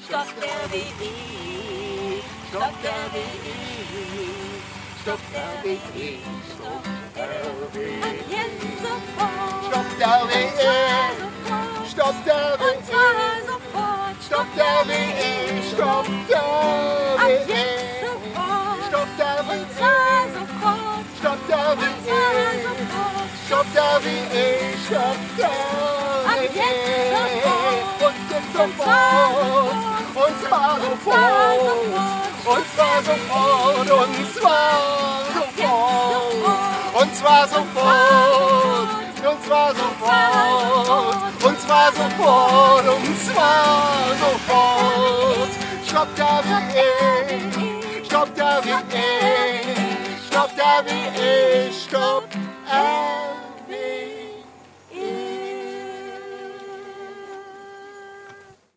Stopp RWE, Stopp RWE, Stopp RWE, Stopp RWE. Ab jetzt sofort. Stopp RWE, Stopp RWE, und zwar sofort. Stopp RWE, Stopp Ab RWE, jetzt sofort. Stopp und zwar RWE, sofort. Stopp und zwar RWE, sofort. Stopp RWE, Stopp Ab jetzt RWE, sofort. und jetzt sofort, und zwar sofort, und zwar sofort, und zwar sofort, und zwar sofort, und zwar sofort, und zwar sofort, und zwar sofort. Stopp RWE, Stopp RWE, Stopp RWE, Stopp RWE.